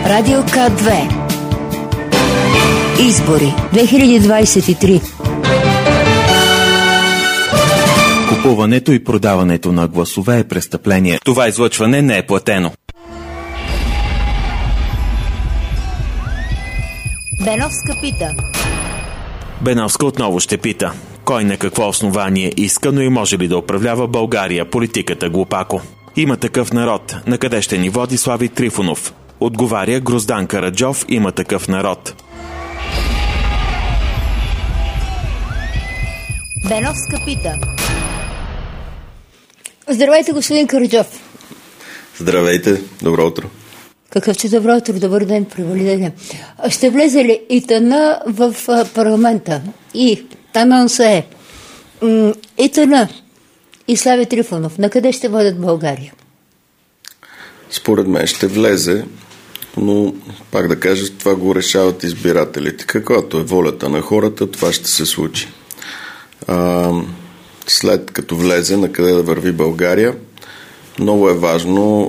Радио К2. Избори 2023. Купуването и продаването на гласове е престъпление. Това излъчване не е платено. Беновска пита. Беновска отново ще пита. Кой на какво основание иска, но и може ли да управлява България? Политиката глупако. Има такъв народ. На къде ще ни води Слави Трифонов? Отговаря Гроздан Караджов. Има такъв народ. Беновска пита. Здравейте, господин Караджов. Здравейте, добро утро. Какъв че добро утро, добър ден, привали ден. Ще влезе ли ИТН в парламента? И анонса е ИТН и Слави Трифонов. На къде ще водят България? Според мен ще влезе, но пак да кажа, това го решават избирателите. Каквато е волята на хората, това ще се случи. След като влезе, на къде да върви България, много е важно,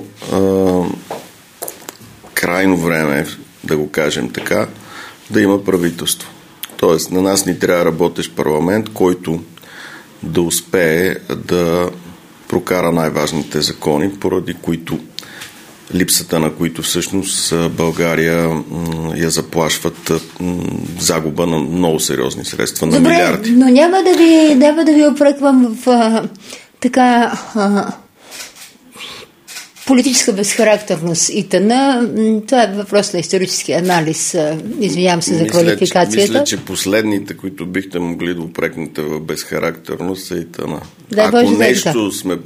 крайно време, да го кажем така, да има правителство. Тоест, на нас ни трябва работещ парламент, който да успее да прокара най-важните закони, поради които липсата на които всъщност България я заплашват загуба на много сериозни средства, на милиарди. Но няма да ви опреквам в така политическа безхарактерност ИТН. Това е въпрос на исторически анализ. Извинявам се за квалификацията. Мисля, че последните, които бихте могли да упрекнете в безхарактерност, са ИТН. Да, ако нещо сме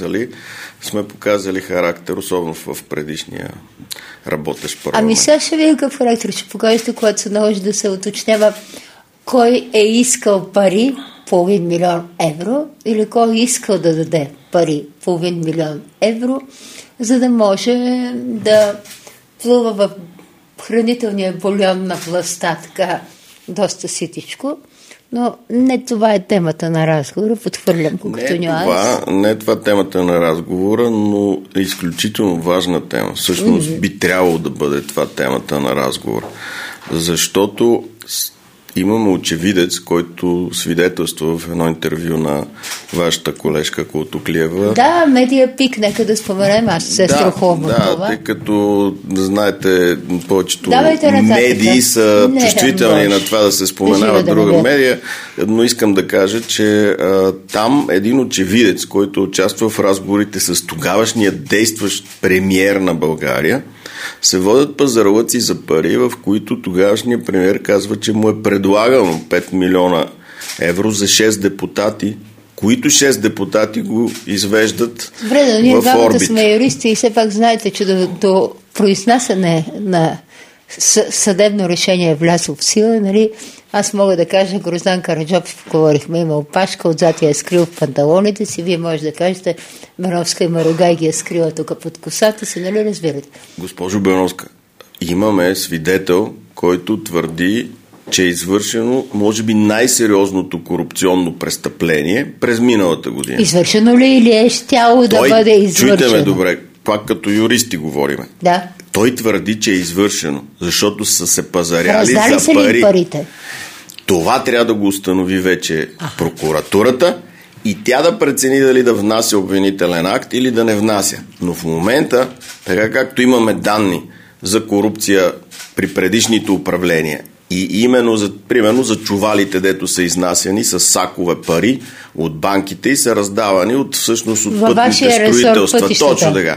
показали характер, особено в предишния работещ парламент. Ами сега ще ви какъв характер ще покажете, когато се наложи да се уточнява кой е искал пари по 1 милион евро или кой е искал да даде пари по 1 милион евро, за да може да плува в хранителния бульон на властта така доста ситичко. Но не това е темата на разговора, подхвърлям го като нюанс. Не е това темата на разговора, но е изключително важна тема. Всъщност би трябвало да бъде това темата на разговора. Защото имаме очевидец, който свидетелства в едно интервю на вашата колежка Култоклиева. Да, медиа пик, нека да споменем, аз се страхувам от това. Да, тъй като, знаете, повечето медии са чувствителни на това да се споменава друга медия, но искам да кажа, че там един очевидец, който участва в разговорите с тогавашния действащ премиер на България, се водят пазарлъци за пари, в които тогавашният премиер казва, че му е предлагано 5 милиона евро за 6 депутати, които 6 депутати го извеждат в орбит. Ние двамата сме юристи и все пак знаете, че до произнасяне на съдебно решение е влязло в сила, нали? Аз мога да кажа, Гроздан Караджов, говорихме, има опашка, отзад я е скрил в панталоните си, вие може да кажете, Беновска има рога и ги е скрила тук под косата си, нали разбирате? Госпожо Беновска, имаме свидетел, който твърди, че е извършено, може би, най-сериозното корупционно престъпление през миналата година. Извършено ли или е щяло да бъде извършено? Чуйте ме добре, пак като юристи говориме. Да. Той твърди, че е извършено, защото са се пазаряли раздали за пари. Парите? Това трябва да го установи вече прокуратурата и тя да прецени дали да внася обвинителен акт или да не внася. Но в момента, така както имаме данни за корупция при предишните управления и именно примерно за чувалите, дето са изнасяни с сакове пари от банките и са раздавани от пътните строителства. Точно така.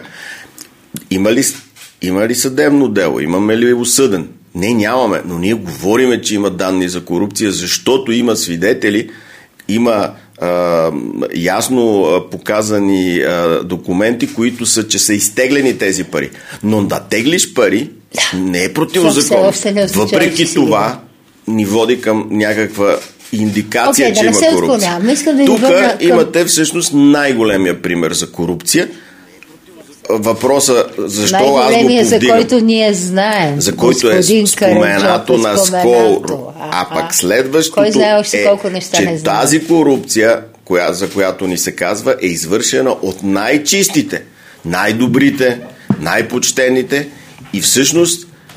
Има ли съдебно дело? Имаме ли осъден? Не, нямаме, но ние говориме, че има данни за корупция, защото има свидетели, има ясно показани документи, които са, че са изтеглени тези пари. Но да теглиш пари не е противозаконно. Въпреки това ни води към някаква индикация, че има корупция. Тук имате всъщност най-големия пример за корупция. Въпроса, защо аз го повдигам, за който ние знаем, за който е споменато наскоро, а пък следващото че тази корупция, за която ни се казва, е извършена от най-чистите, най-добрите, най-почтените и всъщност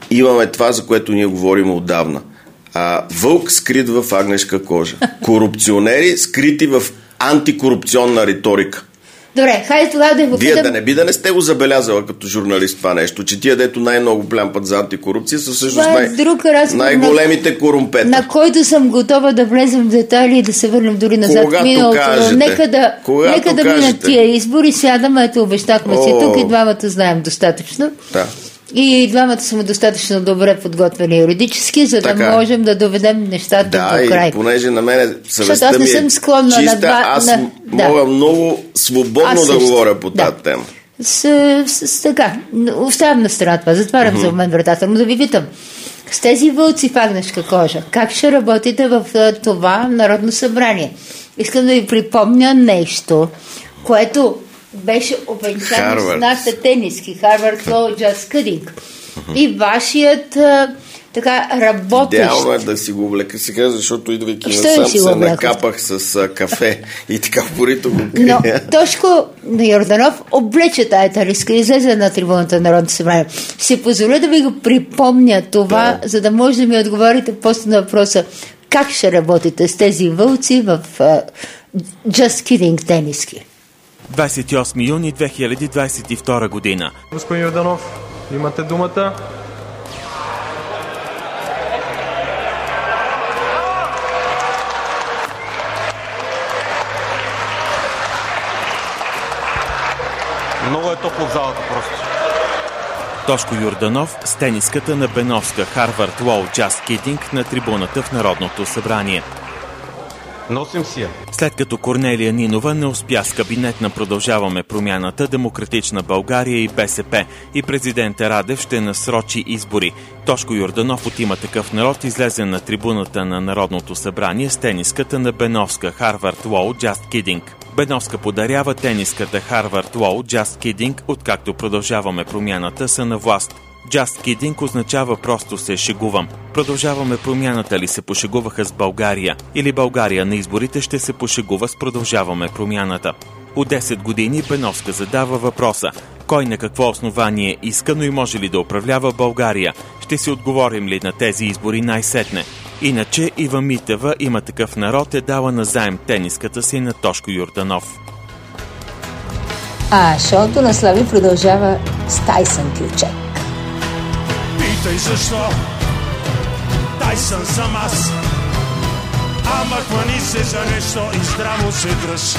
имаме това, за което ние говорим отдавна. Вълк скрит в агнешка кожа. Корупционери скрити в антикорупционна риторика. Добре, хайде тогава да го Вие да не сте го забелязала като журналист това нещо, че тия, дето най-много плямпат за антикорупция, са всъщност най-големите корумпета. На който съм готова да влезем в детайли и да се върнем дори назад в миналото. Нека да минат тия избори, сядаме, ето обещахме си тук и двамата знаем достатъчно. Да. И двамата сме достатъчно добре подготвени юридически, за да можем да доведем нещата до край. Да, и понеже на мене съвестта ми е чиста, аз мога много свободно да говоря по тази тема. Така, оставям на страна това, затварям за момент вратата, но да ви питам, с тези вълци в агнешка кожа, как ще работите в това Народно събрание? Искам да ви припомня нещо, което беше обенчано с нашите тениски, Harvard Law Just Kidding. И вашият така работещ... Идеално е да си го облека сега, защото идвайки насам се накапах с кафе и така порито го крия. Но Тошко Йорданов облече тая талиска и излезе на трибуната на Народното събрание. Си позволя да ви го припомня това, за да може да ми отговорите после на въпроса как ще работите с тези вълци в Just Kidding тениски. 28 юни 2022 година. Господин Йорданов, имате думата. Много е топло в залата просто. Тошко Йорданов с тениската на Беновска Harvard Law Just Kidding на трибуната в Народното събрание. Носим си я. След като Корнелия Нинова не успя с кабинет на Продължаваме промяната, Демократична България и БСП и президента Радев ще насрочи избори, Тошко Йорданов от Има такъв народ излезе на трибуната на Народното събрание с тениската на Беновска Harvard Law Just Kidding. Беновска подарява тениската Harvard Law Just Kidding, откакто Продължаваме промяната са на власт. Just Kidding означава просто се шегувам. Продължаваме промяната ли се пошегуваха с България? Или България на изборите ще се пошегува с Продължаваме промяната? От 10 години Беновска задава въпроса: кой на какво основание иска, но и може ли да управлява България? Ще си отговорим ли на тези избори най-сетне? Иначе Ива Митева, Има такъв народ, е дала назаем тениската си на Тошко Йорданов. А шоуто на Слави продължава с Тайсън Кючек. Питай защо Тайсън съм аз. Ама хвани се за нещо и здраво се дръж.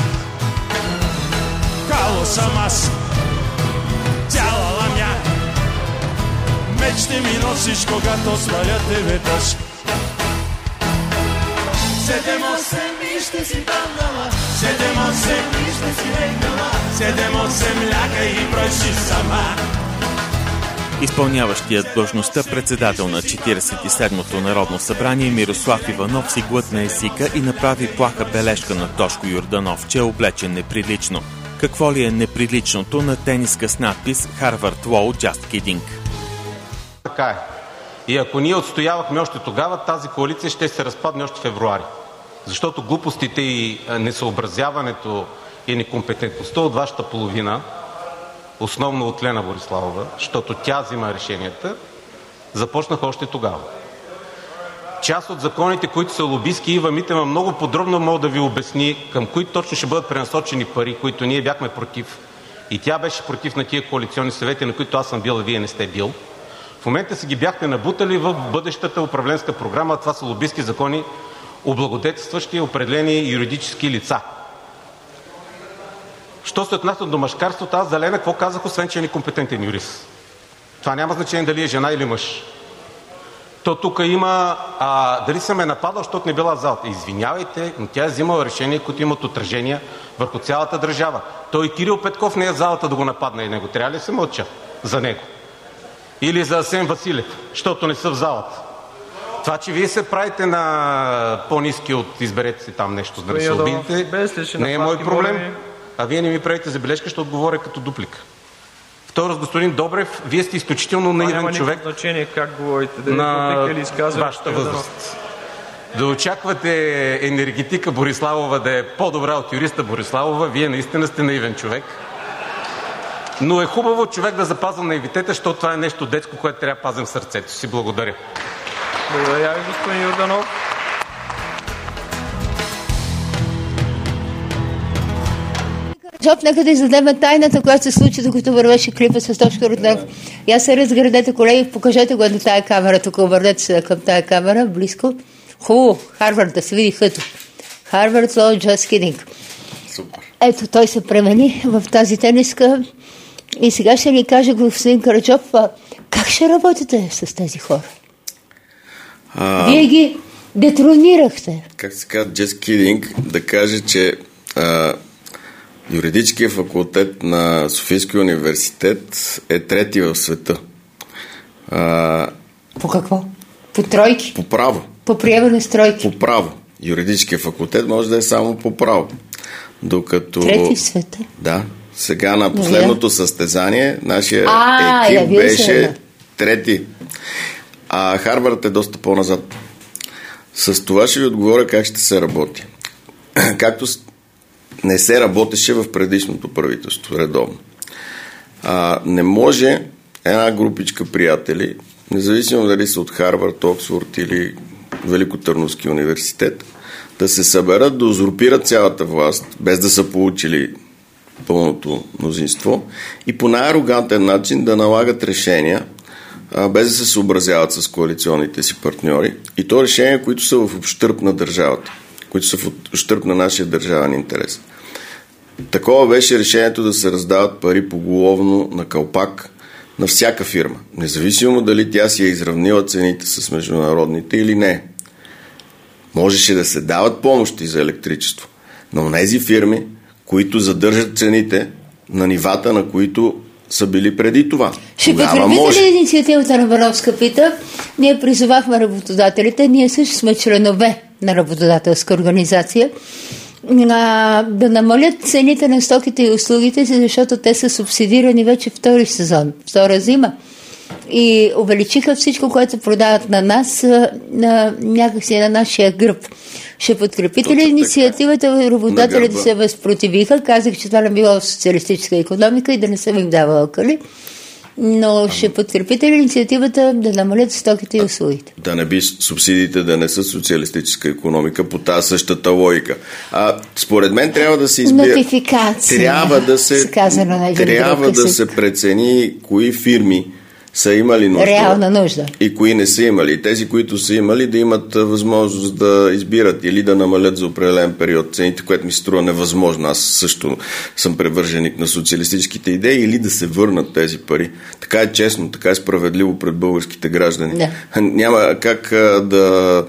Кало съм аз, цяла ламя. Меч ще ми носиш, когато сваля те веднъж. 7-8 и ще си танала, 7-8 и ще си рекала, 7-8 ляга и бройши сама. Изпълняващият длъжността председател на 47-то Народно събрание Мирослав Иванов си глътна езика и направи плаха бележка на Тошко Йорданов, че е облечен неприлично. Какво ли е неприличното на тениска с надпис Harvard Law Just Kidding? Така е. И ако ние отстоявахме още тогава, тази коалиция ще се разпадне още в февруари. Защото глупостите и несъобразяването и некомпетентността от вашата половина, основно от Лена Бориславова, защото тя взима решенията, започнаха още тогава. Част от законите, които са лобистки, Ива Митева много подробно мога да ви обясни към кои точно ще бъдат пренасочени пари, които ние бяхме против. И тя беше против на тия коалиционни съвети, на които аз съм бил, а вие не сте бил. В момента си ги бяхте набутали в бъдещата управленска програма. Това са лобистки закони, облагодетелстващи определени юридически лица. Що се отнася до мъжкарството, аз за Лена какво казах, освен че е некомпетентен юрист? Това няма значение дали е жена или мъж. То тук има дали съм е нападал, защото не била в залата. Извинявайте, но тя е взимала решения, които имат отражения върху цялата държава. Той Кирил Петков не е в залата да го нападне и него. Трябва ли се мълча за него? Или за Асен Василев, защото не са в залата. Това, че вие се правите на по-ниски от изберете си там нещо, за да се обидите, не е мой проблем. А вие не ми правите забележка, ще отговоря като дуплика. Второ, с господин Добрев, вие сте изключително наивен човек. Няма значение как говорите, на вашата възраст. Да очаквате енергетика Бориславова да е по-добра от юриста Бориславова, вие наистина сте наивен човек. Но е хубаво човек да запазва наивитета, защото това е нещо детско, което трябва да пазим в сърцето си. Благодаря. Благодаря ви, господин Йорданов. Нека да издадем тайната, която се случи, докато вървеше клипа с Тошко Йорданов. Я се разградете, колеги, покажете го на тая камера, тук обърнете се към тая камера, близко. Хубаво, Харвард, да се види хъто. Harvard Law, just kidding. Супер. Ето, той се премени в тази тениска и сега ще ни каже господин Караджов, как ще работите с тези хора? Вие ги детронирахте. Как се казва, just kidding, да каже, че юридическия факултет на Софийския университет е трети в света. По какво? По тройки? По право. По приемане с тройки? По право. Юридическия факултет може да е само по право. Докато... Трети в света? Да. Сега на последното състезание нашия екип беше трети. А Харвард е доста по-назад. С това ще ви отговоря как ще се работи. Както не се работеше в предишното правителство редовно. Не може една групичка приятели, независимо дали са от Харвард, Оксфорд или Великотърновски университет, да се съберат, да узурпират цялата власт, без да са получили пълното мнозинство и по най-арогантен начин да налагат решения, без да се съобразяват с коалиционните си партньори, и то решения, които са в ущърб на държавата, които са в ущърб на нашия държавен интерес. Такова беше решението да се раздават пари поголовно на калпак на всяка фирма, независимо дали тя си е изравнила цените с международните или не. Можеше да се дават помощи за електричество, но тези фирми, които задържат цените на нивата, на които са били преди това. Ще подкрепите ли инициативата на Бановска пита? Ние призовахме работодателите, ние също сме членове на работодателска организация, да намалят цените на стоките и услугите си, защото те са субсидирани вече втори сезон, втора зима. И увеличиха всичко, което продават на нас, някакси на нашия гръб. Ще подкрепите ли инициативата? Работодателите се възпротивиха. Казах, че това не било в социалистическа икономика и да не съм им давала къли. Но ще подкрепите ли инициативата да намалят стоките и услугите? Да не би субсидиите да не са социалистическа икономика по тази същата логика. Според мен трябва да се избира... Нотификация. Трябва да се прецени кои фирми са имали нужда. Реална нужда. И кои не са имали. И тези, които са имали, да имат възможност да избират или да намалят за определен период цените, което ми се струва невъзможно. Аз също съм привърженик на социалистическите идеи, или да се върнат тези пари. Така е честно, така е справедливо пред българските граждани. Да. Няма как да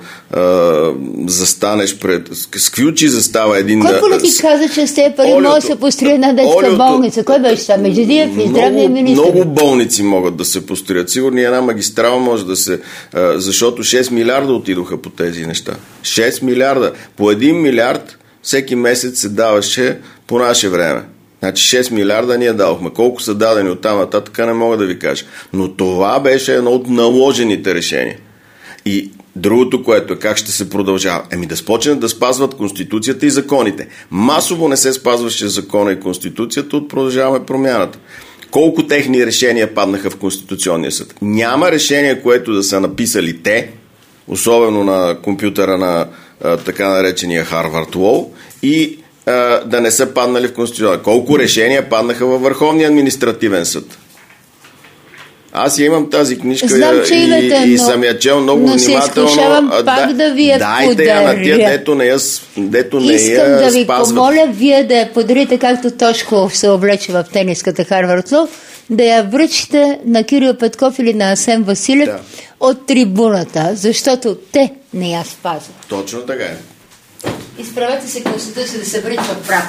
застанеш пред... С какви очи застава един... Кой политик каза, че с тези пари може да се построи една детска болница? Кой беше там? Меджидиев и здравния министр? Много болници могат да се построят. Сигурно една магистрала може да се... Защото 6 милиарда отидоха по тези неща. 6 милиарда. По 1 милиард всеки месец се даваше по наше време. Значи 6 милиарда ние дадохме. Колко са дадени от там нататък, не мога да ви кажа. Но това беше едно от наложените решения. И другото, което е как ще се продължава. Да спочнат да спазват Конституцията и законите. Масово не се спазваше закона и Конституцията от Продължаваме промяната. Колко техни решения паднаха в Конституционния съд? Няма решение, което да са написали те, особено на компютъра на така наречения Harvard Law, и да не са паднали в Конституционния. Колко решения паднаха във Върховния административен съд? Аз имам тази книжка. Знам, и съм я чел много внимателно. Но се изкушавам пак да ви я подаря. Дайте я на тия, дето не я спазват. Искам да ви помоля вие да я подарите, както Тошко се облече в тениската Харвард Лоу, да я връчите на Кирил Петков или на Асен Василев от трибуната, защото те не я спазват. Точно така е. Изправете се Конституция да се връчва прав.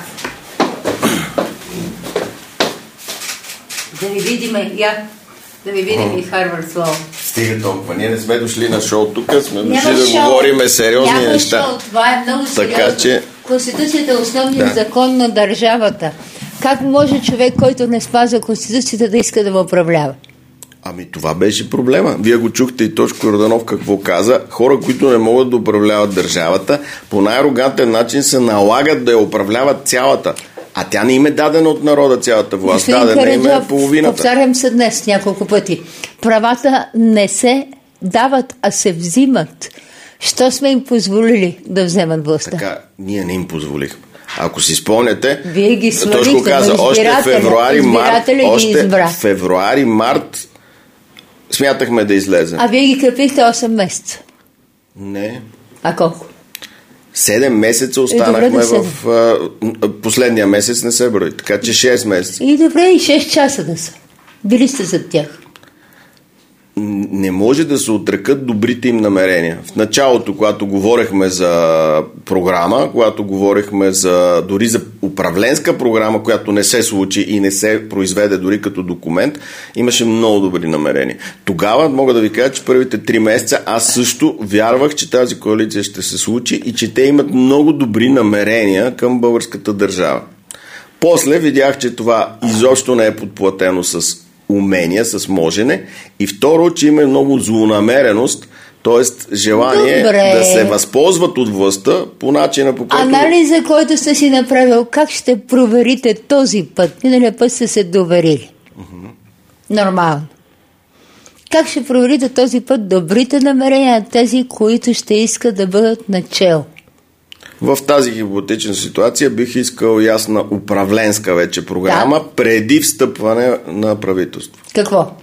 Да ви видим Да ви видим и Харвард Лоу. Стига толкова. Ние не сме дошли на шоу тук, сме дошли да говорим сериозни неща. Няма шоу, това е много сериозно. Така, че... Конституцията е основният закон на държавата. Как може човек, който не спазва Конституцията, да иска да му управлява? Това беше проблема. Вие го чухте и Тошко Йорданов какво каза. Хора, които не могат да управляват държавата, по най-арогантен начин се налагат да я управляват цялата. А тя не им е дадена от народа цялата власт. Дадена им е половината. Повтарям се днес няколко пъти. Правата не се дават, а се взимат. Що сме им позволили да вземат властта? Така, ние не им позволихме. Ако си спомняте, вие ги свалихте, точно каза, още февруари-март смятахме да излезем. А вие ги крепихте 8 месеца. Не. А колко? 7 месеца останахме в последния месец не се брои, така че 6 месеца. И добре, и 6 часа да са. Били сте зад тях. Не може да се отрекат добрите им намерения. В началото, когато говорехме за програма, когато говорехме дори за управленска програма, която не се случи и не се произведе дори като документ, имаше много добри намерения. Тогава мога да ви кажа, че първите 3 месеца аз също вярвах, че тази коалиция ще се случи и че те имат много добри намерения към българската държава. После видях, че това изобщо не е подплатено с умения, с можене, и второ, че има много злонамереност, т.е. желание да се възползват от властта по начина, по който... Анализа, който сте си направил, как ще проверите този път? Миналия път сте се доверили. Нормално. Как ще проверите този път добрите намерения на тези, които ще искат да бъдат начело? В тази хипотетична ситуация бих искал ясна управленска вече програма, преди встъпване на правителство. Какво?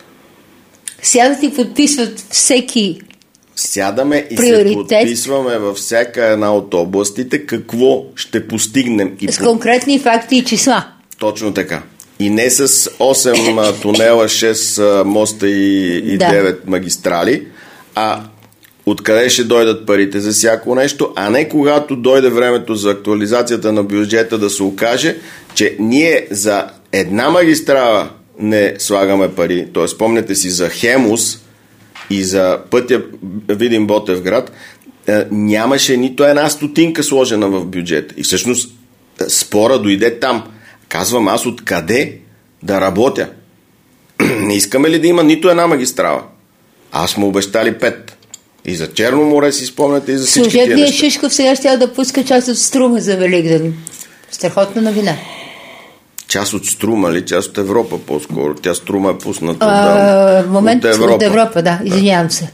Сядат и подписват всеки Сядаме и приоритет. се подписваме във всяка една от областите какво ще постигнем. С конкретни факти и числа. Точно така. И не с 8 тунела, 6 моста и 9 магистрали, а откъде ще дойдат парите за всяко нещо, а не когато дойде времето за актуализацията на бюджета да се окаже, че ние за една магистрала не слагаме пари. Т.е. спомняте си за Хемус и за пътя Видин-Ботевград, нямаше нито една стотинка сложена в бюджета. И всъщност спора дойде там. Казвам аз откъде да работя. Не искаме ли да има нито една магистрала? Аз сме обещали 5. И за Черно море си спомняте, и за всички тия неща. Служебният Шишков сега ще да пуска част от Струма за Великден. Страхотна новина. Част от Струма ли? Част от Европа по-скоро. Тя Струма е пусната момент от Европа, да. Извинявам се.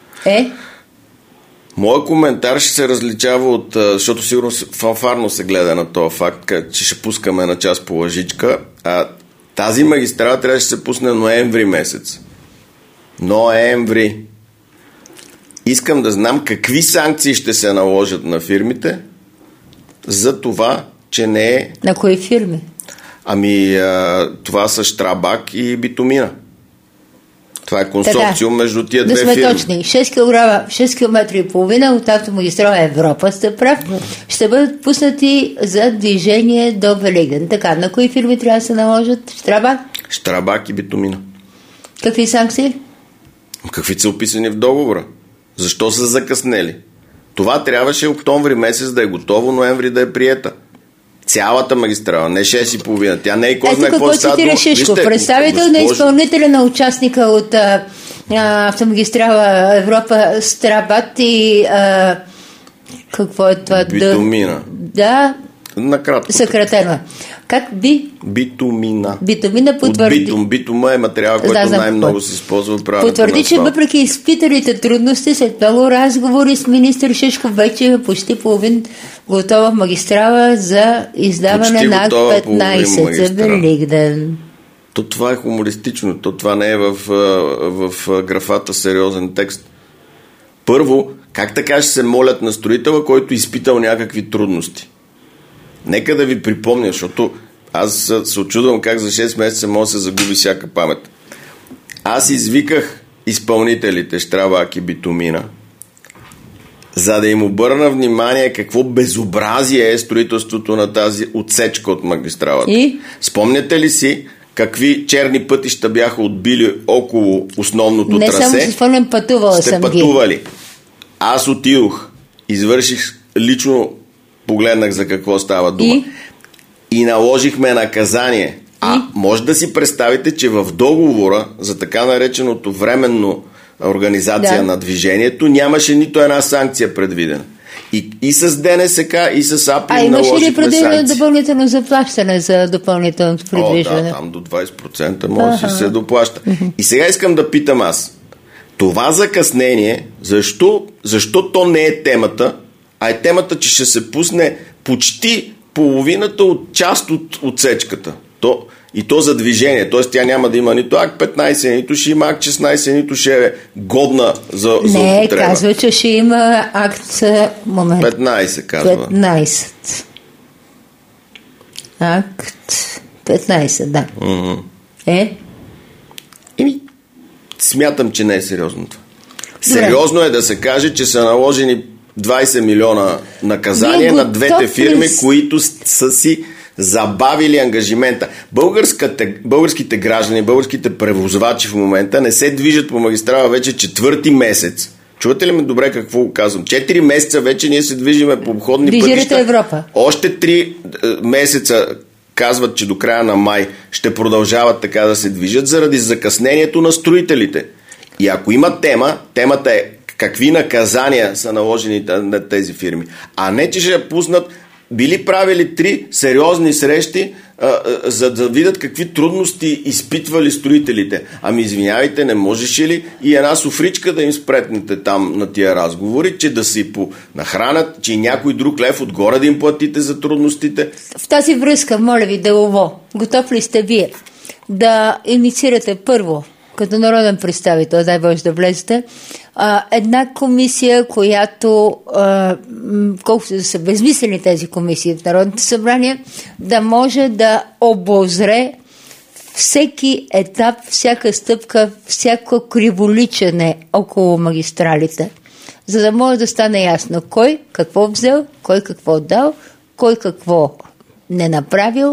Моя коментар ще се различава от... защото сигурно фанфарно се гледа на този факт, че ще пускаме на час по лъжичка. Тази магистрала трябваше да се пусне ноември месец. Ноември. Искам да знам какви санкции ще се наложат на фирмите за това, че не е... На кои фирми? Това са Щрабак и Битумина. Това е консорциум между тия две фирми. Да сме точни. 6 км и половина от автомагистрала Европа, сте прав, ще бъдат пуснати за движение до Великден. Така, на кои фирми трябва да се наложат? Щрабак? Щрабак и Битумина. Какви санкции? Какви са описани в договора? Защо са закъснели? Това трябваше октомври месец да е готово, ноември да е приета. Цялата магистрала, не 6,5. Тя не е кой знае какво става. Ето какво цитира Шишков. Представител на изпълнителя на участника от автомагистрала Европа Страбат и какво е това? Битумина. Да. Накратко. Съкратено. Как Битумина. Битумина потвърди. Битума е материал, който най-много се използва в правенето. Потвърди, че въпреки изпиталите трудности, след много разговори с министър Шишков, вече е почти половин готова магистрала за издаване на акт 15 за Великден. Това е хумористично. Това не е в графата сериозен текст. Първо, как така ще се молят на строителя, който изпитал някакви трудности? Нека да ви припомня, защото аз се очудвам как за 6 месеца може да се загуби всяка памет. Аз извиках изпълнителите Щрабак и Битумина, за да им обърна внимание какво безобразие е строителството на тази отсечка от магистралата. И? Спомняте ли си какви черни пътища бяха отбили около основното трасе? Не само си спомням, пътувала съм ги. Пътували. Аз отидох, извърших лично, погледнах за какво става дума. И наложихме наказание. Може да си представите, че в договора за така нареченото временно организация на движението нямаше нито една санкция предвидена. И с ДНСК, и с АПИ имаше ли наложихме предвидено санкции. допълнително заплащане за допълнителното придвижване? Да, там до 20% може да се доплаща. И сега искам да питам аз. Това закъснение, защо то не е темата, а е темата, че ще се пусне почти половината от част от отсечката. И то за движение. Т.е. тя няма да има нито акт 15, нито ще има акт 16, нито ще е годна за употреба. Не, казва, че ще има акт... Момент. 15, казва. 15. Акт 15, да. Смятам, че не е сериозно това. Сериозно е да се каже, че са наложени 20 милиона наказания на двете фирми, които са си забавили ангажимента. Българските граждани, българските превозвачи в момента не се движат по магистрала вече 4-ти месец. Чувате ли ме добре какво казвам? 4 месеца вече ние се движиме по обходни пътища. Европа. Още 3 месеца казват, че до края на май ще продължават така да се движат заради закъснението на строителите. И ако има темата е какви наказания са наложени на тези фирми. А не, че ще пуснат, били правили 3 сериозни срещи, за да видят какви трудности изпитвали строителите. Ами извинявайте, не можеше ли и една софричка да им спретнете там на тия разговори, че да си нахранят, че и някой друг лев отгоре да им платите за трудностите? В тази връзка, моля ви, Делово, готов ли сте вие да инициирате първо, като народен представител, дай Боже да влезете, една комисия, която, колкото да са безмислени тези комисии в Народното събрание, да може да обозре всеки етап, всяка стъпка, всяко криволичене около магистралите, за да може да стане ясно кой какво взел, кой какво дал, кой какво не направил.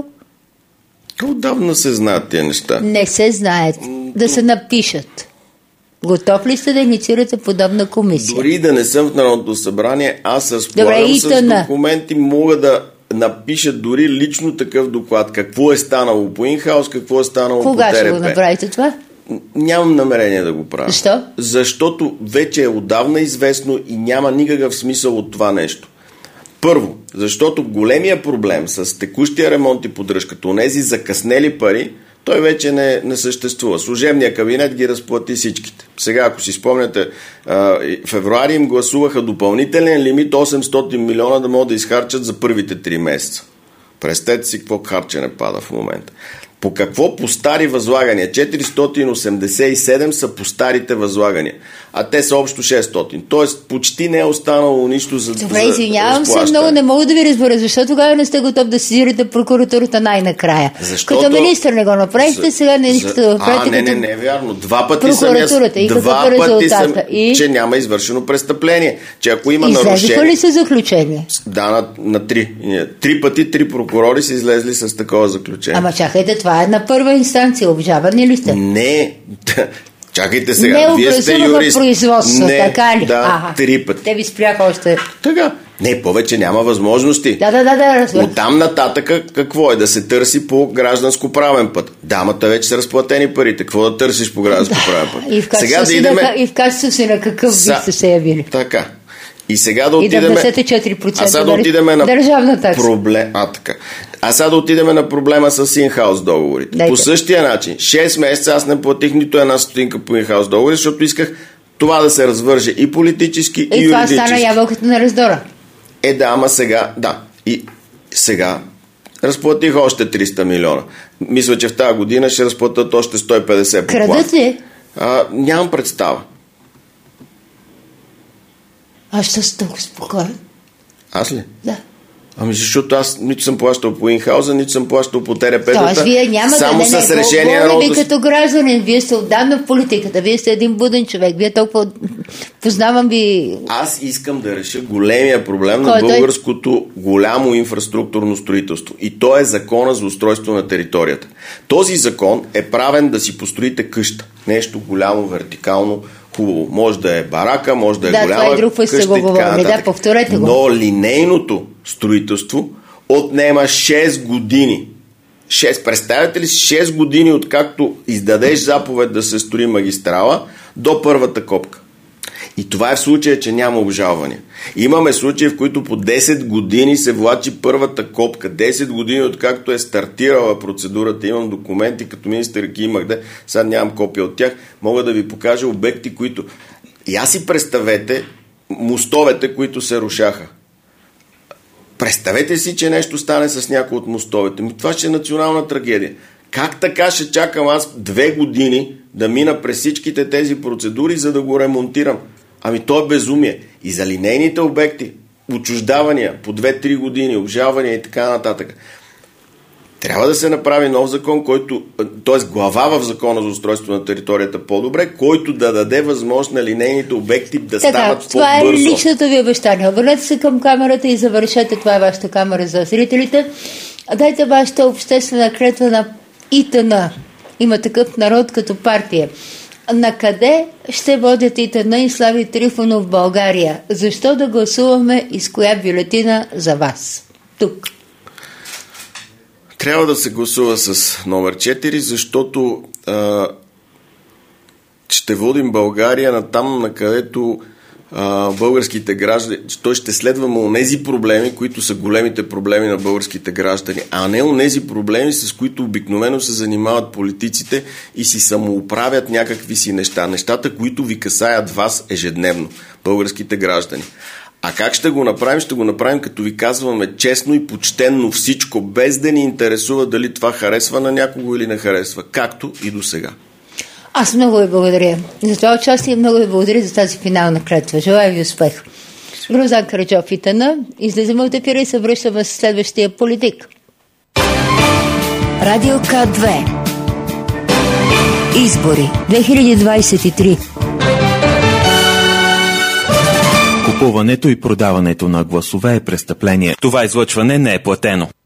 Отдавна се знаят тия неща. Не се знаят. Да се напишат. Готов ли сте да инициирате подобна комисия? Дори да не съм в Народното събрание, аз разполагам с документи, мога да напиша дори лично такъв доклад. Какво е станало по инхаус, какво е станало по ТРП. Кога ще го направите това? Нямам намерение да го правя. Защо? Защото вече е отдавна известно и няма никакъв смисъл от това нещо. Първо, защото големия проблем с текущия ремонт и поддръжката, онези закъснели пари, той вече не съществува. Служебният кабинет ги разплати всичките. Сега, ако си спомняте, февруари им гласуваха допълнителен лимит 800 милиона да могат да изхарчат за първите 3 месеца. Представете си какво харчене пада в момента. По какво? По стари възлагания. 487 са по старите възлагания, а те са общо 600. Тоест почти не е останало нищо за Добре, извинявам се, много не мога да ви разбера. Защо тогава не сте готов да сезирате прокуратурата най-накрая? Защото... Като министър не го направихте, сега не искате да го направите. Не е вярно. 2 пъти съм че няма извършено престъпление. Че ако има нарушение... Излезаха ли се заключение? Да, на 3. 3 пъти 3 прокурори са излезли с такова заключение. Ама чакайте, това е на първа инстанция. Обжавани ли сте? Не. Чакайте сега. Вие сте юрист. Производство, не, така ли? Да, 3 пъти. Те ви спряха още. Така. Не, повече няма възможности. Да, разбира. Оттам нататък какво е? Да се търси по гражданско-правен път. Дамата вече са разплатени парите. Какво да търсиш по гражданско-правен път? И в качеството си на какъв би сте се явили? Така. И сега да отидем... И 94% да отидем на държавна такса. Така. А сега да отидем на проблема с инхаус договорите. По същия начин. 6 месеца аз не платих нито една стотинка по инхаус договори, защото исках това да се развърже и политически, и юридически. И това стана ябълката на раздора. Ама сега, да. И сега разплатих още 300 милиона. Мисля, че в тази година ще разплатят още 150 по план. Крадат ли? Нямам представа. Ще си толкова спокоен? Аз ли? Да. Ами защото аз нито съм плащал по инхауза, нито съм плащал по ТРП-тата. Тоест, вие няма само с решение на вие като гражданин, вие сте отдавна в политиката, вие сте един буден човек, вие толкова познавам ви... Аз искам да реша големия проблем на българското голямо инфраструктурно строителство. И то е закона за устройство на територията. Този закон е правен да си построите къща. Нещо голямо, вертикално, хубаво. Може да е барака, може да е голяма това и друг път сте го говорили. Да, повторете го. Но линейното строителство отнема 6 години. Представете ли 6 години откакто издадеш заповед да се строи магистрала до първата копка. И това е в случая, че няма обжалвания. Имаме случаи, в които по 10 години се влачи първата копка. 10 години откакто е стартирала процедурата. Имам документи, като министър ги имах, сега нямам копия от тях. Мога да ви покажа обекти, които... И аз си представете мостовете, които се рушаха. Представете си, че нещо стане с някой от мостовете. Това ще е национална трагедия. Как така ще чакам аз 2 години да мина през всичките тези процедури, за да го ремонтирам? Ами то е безумие. И за линейните обекти, отчуждавания по 2-3 години, обжалвания и така нататък. Трябва да се направи нов закон, който, т.е. глава в закона за устройство на територията по-добре, който да даде възможност на линейните обекти да стават по-бързо. Това е личното ви обещание. Обърнете се към камерата и завършете. Това е вашата камера за зрителите. Дайте вашата обществена клетва на ИТН. Има такъв народ като партия. На къде ще водят ИТН и Слави Трифонов в България? Защо да гласуваме и с коя бюлетина за вас? Тук. Трябва да се гласува с номер 4, защото ще водим България на там, на където българските граждани, той ще следваме онези проблеми, които са големите проблеми на българските граждани, а не онези проблеми, с които обикновено се занимават политиците и си самоуправят някакви си неща. Нещата, които ви касаят вас ежедневно, българските граждани. А как ще го направим? Ще го направим като ви казваме честно и почтенно всичко, без да ни интересува дали това харесва на някого или не харесва, както и до сега. Аз много ви благодаря за това участие и много ви благодаря за тази финална клетва. Желая ви успех. Гроздан Караджов, ИТН. Излизаме от ефира и се връщаме с следващия политик. Радио К2. Избори 2023. Купуването и продаването на гласове е престъпление. Това излъчване не е платено.